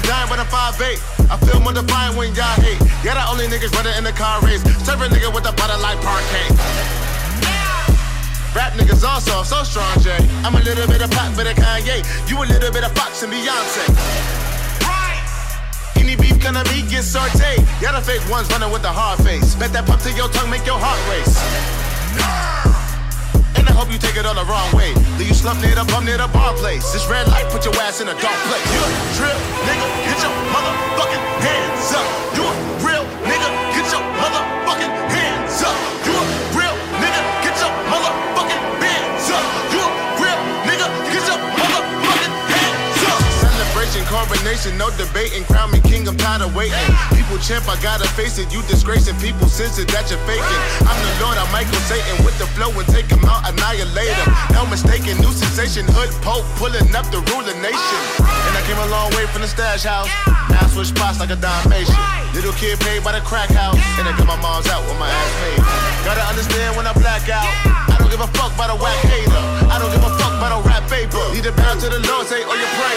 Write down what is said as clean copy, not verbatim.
dying when I'm 5'8". I feel more defiant when y'all hate. Yeah, the only niggas running in the car race. Serve a nigga with a butter like parquet. Rap niggas also, I'm so strong, Jay. I'm a little bit of Pac, bit of Kanye. You a little bit of Fox and Beyonce. Any beef gonna be get sauteed. Y'all the fake ones running with a hard face. Bet that pump to your tongue make your heart race. And I hope you take it all the wrong way. Leave you slump near the bum near the bar place. This red light put your ass in a dark place. You a real nigga, get your motherfucking hands up. You a real nigga, get your motherfucking hands up. You a real nigga, get your motherfucking hands up. You a real nigga, get your motherfucking hands up. Celebration, coronation, no debating. Crown me king, I'm tired of waiting. People champ, I gotta face it. You disgracing people, sense it that you're faking. I'm the Lord, I'm Michael Satan with the flow and take him out, annihilate him. No mistaken, new sensation, hood pope, pulling up the ruler nation. And I came a long way from the stash house. Now I switch spots like a Dalmatian. Little kid paid by the crack house, and I got my mom's out with my ass paid. Gotta understand when I black out. I don't give a fuck about a whack hater. I don't give a fuck about a rap paper. Need to bow to the Lord, say, oh, you're praying.